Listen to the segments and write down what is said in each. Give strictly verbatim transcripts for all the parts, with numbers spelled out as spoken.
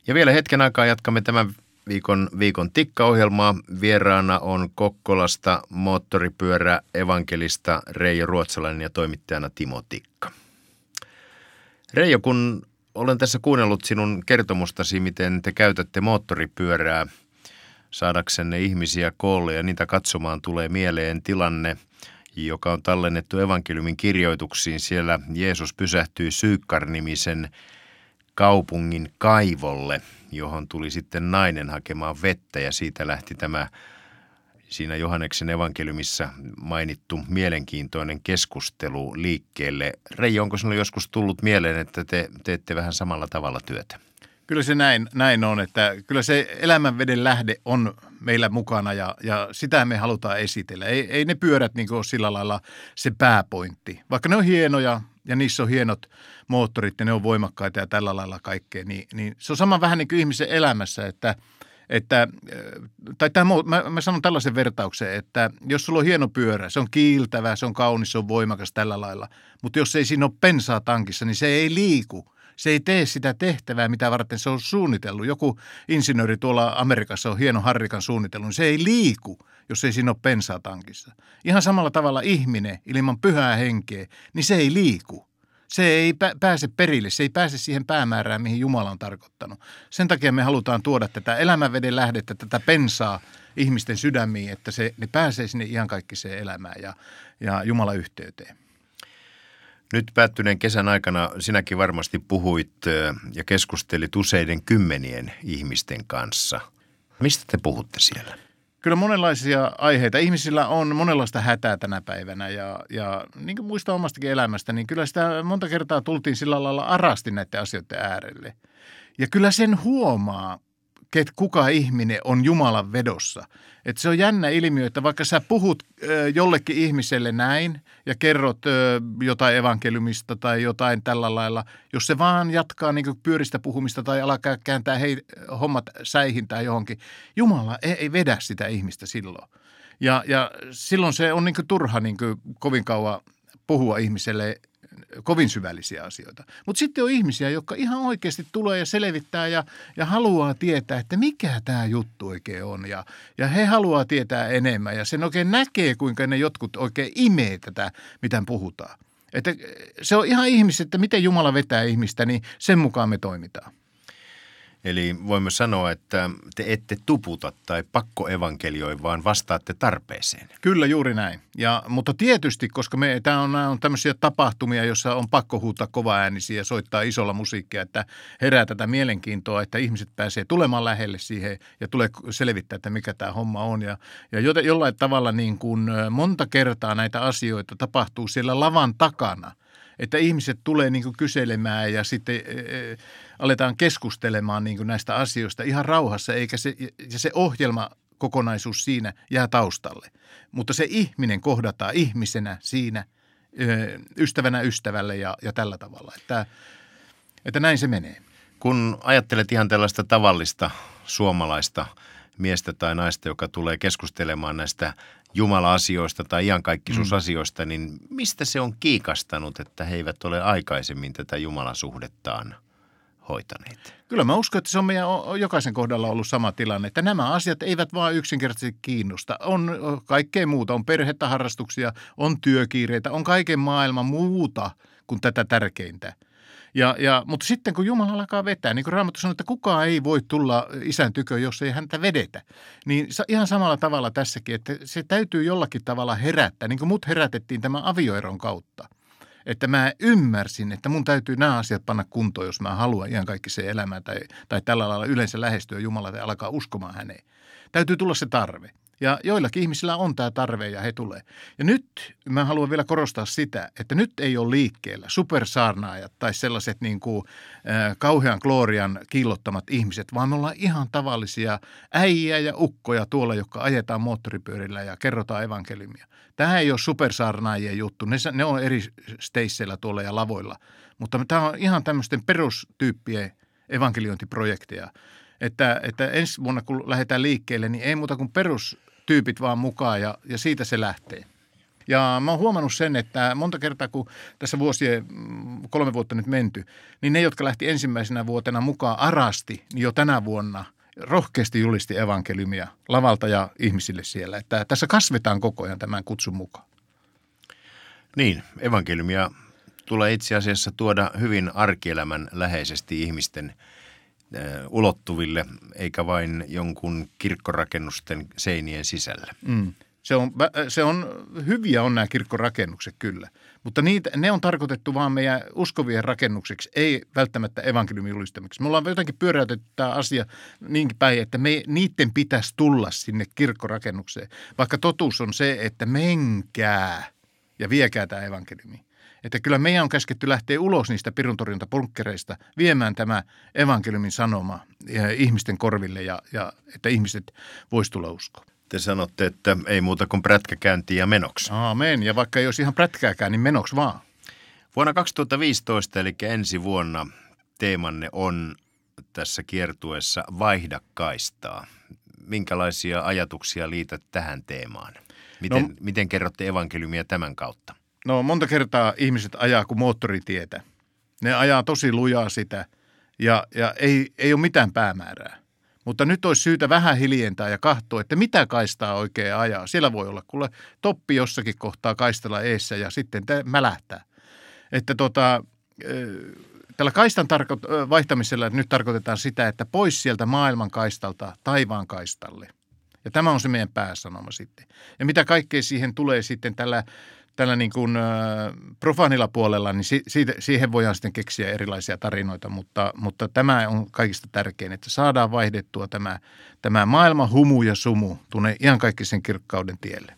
Ja vielä hetken aikaa jatkamme tämän viikon, viikon tikkaohjelmaa. Vieraana on Kokkolasta moottoripyörä evankelista Reijo Ruotsalainen ja toimittajana Timo Tikka. Reijo, kun olen tässä kuunnellut sinun kertomustasi, miten te käytätte moottoripyörää saadaksenne ihmisiä koolle ja niitä katsomaan, tulee mieleen tilanne, joka on tallennettu evankeliumin kirjoituksiin. Siellä Jeesus pysähtyi Syykkar-nimisen kaupungin kaivolle, johon tuli sitten nainen hakemaan vettä, ja siitä lähti tämä siinä Johanneksen evankeliumissa mainittu mielenkiintoinen keskustelu liikkeelle. Reijo, onko sinulle joskus tullut mieleen, että te teette vähän samalla tavalla työtä? Kyllä se näin, näin on, että kyllä se elämänveden lähde on meillä mukana ja, ja sitä me halutaan esitellä. Ei, ei ne pyörät niin kuin ole sillä lailla se pääpointti. Vaikka ne on hienoja ja niissä on hienot moottorit ja ne on voimakkaita ja tällä lailla kaikkea, niin, niin se on sama vähän niin kuin ihmisen elämässä, että, että tai tämä, mä, mä sanon tällaisen vertauksen, että jos sulla on hieno pyörä, se on kiiltävä, se on kaunis, se on voimakas tällä lailla, mutta jos ei siinä ole bensaa tankissa, niin se ei liiku. Se ei tee sitä tehtävää, mitä varten se on suunnitellut. Joku insinööri tuolla Amerikassa on hieno harrikan suunnitellut, niin se ei liiku, jos ei siinä ole bensaa tankissa. Ihan samalla tavalla ihminen ilman pyhää henkeä, niin se ei liiku. Se ei pääse perille, se ei pääse siihen päämäärään, mihin Jumala on tarkoittanut. Sen takia me halutaan tuoda tätä elämänveden lähdettä, tätä bensaa ihmisten sydämiin, että se, ne pääsee sinne ihan kaikkiseen elämään ja, ja Jumalan yhteyteen. Nyt päättyneen kesän aikana sinäkin varmasti puhuit ja keskustelit useiden kymmenien ihmisten kanssa. Mistä te puhutte siellä? Kyllä monenlaisia aiheita. Ihmisillä on monenlaista hätää tänä päivänä ja, ja niin kuin muistan omastakin elämästä, niin kyllä sitä monta kertaa tultiin sillä lailla arasti näiden asioiden äärelle. Ja kyllä sen huomaa, että kuka ihminen on Jumalan vedossa. Että se on jännä ilmiö, että vaikka sä puhut ö, jollekin ihmiselle näin ja kerrot ö, jotain evankeliumista tai jotain tällä lailla, jos se vaan jatkaa niin kuin pyöristä puhumista tai alkaa kääntää hei, hommat säihin tai johonkin, Jumala ei, ei vedä sitä ihmistä silloin. Ja, ja silloin se on niin kuin turha niin kuin kovin kauan puhua ihmiselle kovin syvällisiä asioita. Mutta sitten on ihmisiä, jotka ihan oikeasti tulee ja selvittää ja, ja haluaa tietää, että mikä tämä juttu oikein on. Ja, ja he haluaa tietää enemmän ja sen oikein näkee, kuinka ne jotkut oikein imee tätä, mitä puhutaan. Että se on ihan ihmiset, että miten Jumala vetää ihmistä, niin sen mukaan me toimitaan. Eli voimme sanoa, että te ette tuputa tai pakkoevankelioi, vaan vastaatte tarpeeseen. Kyllä, juuri näin. Ja, mutta tietysti, koska me, tämä on, on tämmöisiä tapahtumia, joissa on pakko huutaa kovaäänisiä ja soittaa isolla musiikkia, että herää tätä mielenkiintoa, että ihmiset pääsee tulemaan lähelle siihen ja tulee selvittää, että mikä tämä homma on. Ja, ja jollain tavalla niin kuin monta kertaa näitä asioita tapahtuu siellä lavan takana. Että ihmiset tulee niin kuin kyselemään ja sitten e, e, aletaan keskustelemaan niin kuin näistä asioista ihan rauhassa, eikä se, ja se ohjelmakokonaisuus siinä jää taustalle. Mutta se ihminen kohdataan ihmisenä siinä, e, ystävänä ystävälle ja, ja tällä tavalla, että, että näin se menee. Kun ajattelet ihan tällaista tavallista suomalaista miestä tai naista, joka tulee keskustelemaan näistä Jumala-asioista tai iankaikkisuusasioista, niin mistä se on kiikastanut, että he eivät ole aikaisemmin tätä Jumalasuhdettaan hoitaneet? Kyllä mä uskon, että se on meidän jokaisen kohdalla ollut sama tilanne, että nämä asiat eivät vaan yksinkertaisesti kiinnosta. On kaikkea muuta, on perhettä, harrastuksia, on työkiireitä, on kaiken maailman muuta kuin tätä tärkeintä. Ja, ja, mutta sitten kun Jumala alkaa vetää, niin kuin Raamattu sanoo, että kukaan ei voi tulla isän tykö, jos ei häntä vedetä. Niin ihan samalla tavalla tässäkin, että se täytyy jollakin tavalla herättää, niin kuin mut herätettiin tämän avioeron kautta. Että mä ymmärsin, että mun täytyy nämä asiat panna kuntoon, jos mä haluan ihan kaikki se elämää tai, tai tällä lailla yleensä lähestyä Jumalaa ja alkaa uskomaan häneen. Täytyy tulla se tarve. Ja joillakin ihmisillä on tämä tarve ja he tulee. Ja nyt mä haluan vielä korostaa sitä, että nyt ei ole liikkeellä supersaarnaajat tai sellaiset niin kuin äh, kauhean gloorian kiillottamat ihmiset, vaan me ollaan ihan tavallisia äijä ja ukkoja tuolla, jotka ajetaan moottoripyörillä ja kerrotaan evankeliumia. Tämä ei ole supersaarnaajien juttu, ne, ne on eri steisseillä tuolla ja lavoilla, mutta tämä on ihan tämmöisten perustyyppien evankeliointiprojekteja. Että, että ensi vuonna, kun lähdetään liikkeelle, niin ei muuta kuin perustyypit vaan mukaan ja, ja siitä se lähtee. Ja mä oon huomannut sen, että monta kertaa kun tässä vuosien kolme vuotta nyt menty, niin ne, jotka lähti ensimmäisenä vuotena mukaan arasti, niin jo tänä vuonna rohkeasti julisti evankeliumia lavalta ja ihmisille siellä. Että tässä kasvetaan koko ajan tämän kutsun mukaan. Niin, evankeliumia tulee itse asiassa tuoda hyvin arkielämän läheisesti ihmisten ulottuville, eikä vain jonkun kirkkorakennusten seinien sisällä. Mm. Se on, se on, hyviä on nämä kirkkorakennukset kyllä, mutta niitä, ne on tarkoitettu vaan meidän uskovien rakennukseksi, ei välttämättä evankeliumin julistamiseksi. Me ollaan jotenkin pyöräytetty tämä asia niinkin päin, että me, niiden pitäisi tulla sinne kirkkorakennukseen, vaikka totuus on se, että menkää ja viekää tämä evankeliumi. Että kyllä meidän on käsketty lähteä ulos niistä piruntorjuntapunkkereista viemään tämä evankeliumin sanoma ihmisten korville ja, ja että ihmiset vois tulla uskoon. Te sanotte, että ei muuta kuin prätkäkäyntiä ja menoksi. Aamen. Ja vaikka ei olisi ihan prätkääkään, niin menoksi vaan. Vuonna kaksituhattaviisitoista, eli ensi vuonna, teemanne on tässä kiertueessa Vaihda kaistaa. Minkälaisia ajatuksia liität tähän teemaan? Miten, no, miten kerrotte evankeliumia tämän kautta? No monta kertaa ihmiset ajaa kuin moottoritietä. Ne ajaa tosi lujaa sitä ja, ja ei, ei ole mitään päämäärää. Mutta nyt olisi syytä vähän hiljentää ja katsoa, että mitä kaistaa oikein ajaa. Siellä voi olla kuule toppi jossakin kohtaa kaistella eessä ja sitten mälähtää. Että tota, tällä kaistan tarko- vaihtamisella nyt tarkoitetaan sitä, että pois sieltä maailman kaistalta taivaan kaistalle. Ja tämä on se meidän pääsanoma sitten. Ja mitä kaikkea siihen tulee sitten tällä, tällä niin kuin äh, profaanilla puolella, niin si- siitä, siihen voidaan sitten keksiä erilaisia tarinoita, mutta, mutta tämä on kaikista tärkein, että saadaan vaihdettua tämä, tämä maailman humu ja sumu tuonne iankaikkisen kirkkauden tielle.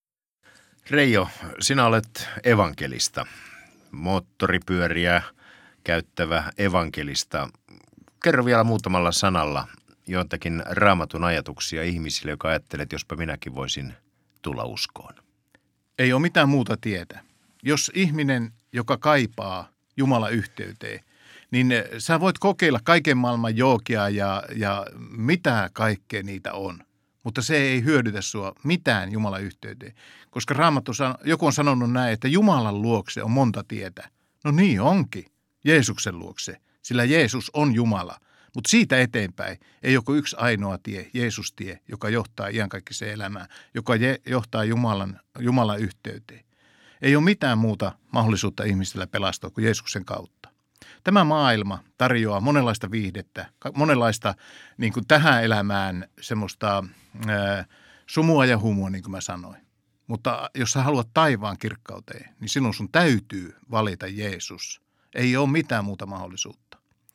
Reijo, sinä olet evankelista, moottoripyöriä käyttävä evankelista. Kerro vielä muutamalla sanalla joitakin Raamatun ajatuksia ihmisille, joka ajattelee, että jospa minäkin voisin tulla uskoon. Ei ole mitään muuta tietä. Jos ihminen, joka kaipaa Jumalan yhteyteen, niin sä voit kokeilla kaiken maailman jookia ja, ja mitä kaikkea niitä on. Mutta se ei hyödytä sua mitään Jumalan yhteyteen. Koska Raamattu, joku on sanonut näin, että Jumalan luokse on monta tietä. No niin onkin, Jeesuksen luokse, sillä Jeesus on Jumala. Mutta siitä eteenpäin ei ole yksi ainoa tie, Jeesus-tie, joka johtaa iankaikkiseen elämään, joka je, johtaa Jumalan, Jumalan yhteyteen. Ei ole mitään muuta mahdollisuutta ihmisillä pelastua kuin Jeesuksen kautta. Tämä maailma tarjoaa monenlaista viihdettä, monenlaista niin kuin tähän elämään semmoista ää, sumua ja humua, niin kuin mä sanoin. Mutta jos sä haluat taivaan kirkkauteen, niin sinun sun täytyy valita Jeesus. Ei ole mitään muuta mahdollisuutta.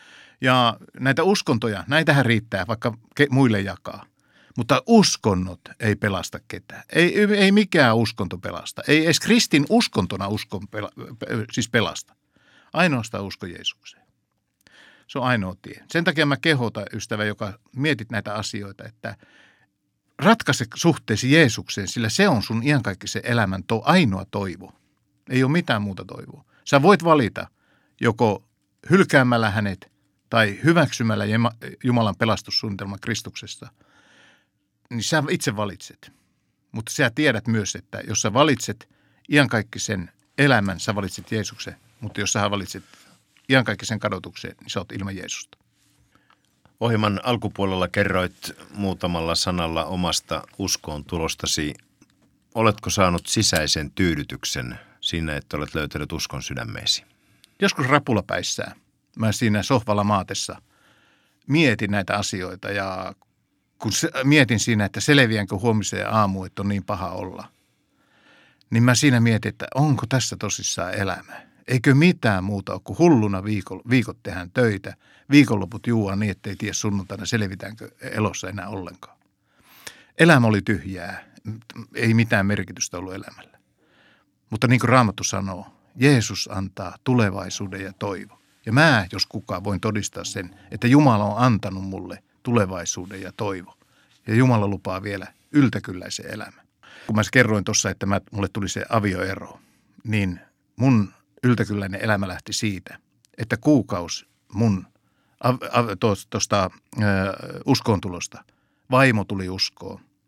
Ja näitä uskontoja, näitähän riittää vaikka muille jakaa. Mutta uskonnot ei pelasta ketään. Ei, ei mikään uskonto pelasta. Ei edes kristin uskontona uskon pela, siis pelasta. Ainoastaan usko Jeesukseen. Se on ainoa tie. Sen takia mä kehotan, ystävä, joka mietit näitä asioita, että ratkaise suhteesi Jeesukseen, sillä se on sun iankaikkisen elämän to, ainoa toivo. Ei ole mitään muuta toivoa. Sä voit valita joko hylkäämällä hänet tai hyväksymällä Jumalan pelastussuunnitelman Kristuksesta, niin sä itse valitset. Mutta sä tiedät myös, että jos sä valitset iankaikkisen elämän, sä valitset Jeesuksen. Mutta jos sä valitset iankaikkisen kadotuksen, niin sä oot ilman Jeesusta. Ohjelman alkupuolella kerroit muutamalla sanalla omasta uskoon tulostasi. Oletko saanut sisäisen tyydytyksen siinä, että olet löytänyt uskon sydämeesi? Joskus rapulapäissään. Mä siinä sohvalla maatessa mietin näitä asioita ja kun mietin siinä, että selviänkö huomiseen aamuun, että on niin paha olla, niin mä siinä mietin, että onko tässä tosissaan elämä. Eikö mitään muuta ole kuin hulluna viikon, viikot tehdään töitä, viikonloput juuaan niin, ettei tiedä sunnuntaina selvitäänkö elossa enää ollenkaan. Elämä oli tyhjää, ei mitään merkitystä ollut elämällä. Mutta niin kuin Raamattu sanoo, Jeesus antaa tulevaisuuden ja toivo. Ja mä, jos kukaan, voin todistaa sen, että Jumala on antanut mulle tulevaisuuden ja toivo. Ja Jumala lupaa vielä yltäkylläisen elämän. Kun mä kerroin tuossa, että mä, mulle tuli se avioero, niin mun yltäkylläinen elämä lähti siitä, että kuukausi mun tuosta uskoontulosta vaimo tuli uskoon.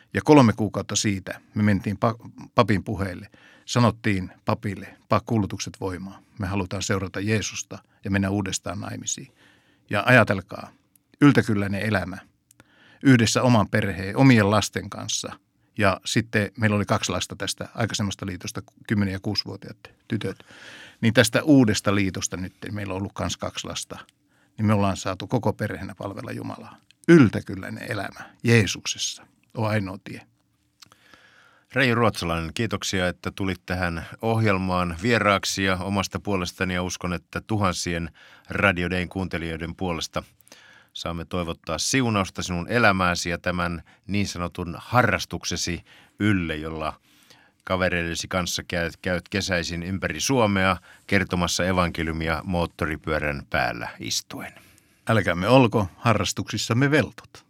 Ja kolme kuukautta siitä me mentiin papin puheille. Sanottiin papille, paa kuulutukset voimaan. Me halutaan seurata Jeesusta ja mennä uudestaan naimisiin. Ja ajatelkaa, yltäkylläinen elämä yhdessä oman perheen, omien lasten kanssa. Ja sitten meillä oli kaksi lasta tästä aikaisemmasta liitosta, kymmenen- ja kuusivuotiaat tytöt. Niin tästä uudesta liitosta nyt, meillä on ollut myös kaksi lasta, niin me ollaan saatu koko perheenä palvella Jumalaa. Yltäkylläinen elämä Jeesuksessa on ainoa tie. Reijo Ruotsalainen, kiitoksia, että tulit tähän ohjelmaan vieraaksi ja omasta puolestani ja uskon, että tuhansien Radio Dayn kuuntelijoiden puolesta saamme toivottaa siunausta sinun elämääsi ja tämän niin sanotun harrastuksesi ylle, jolla kavereidesi kanssa käyt, käyt kesäisin ympäri Suomea kertomassa evankeliumia moottoripyörän päällä istuen. Älkäämme olko harrastuksissamme veltot.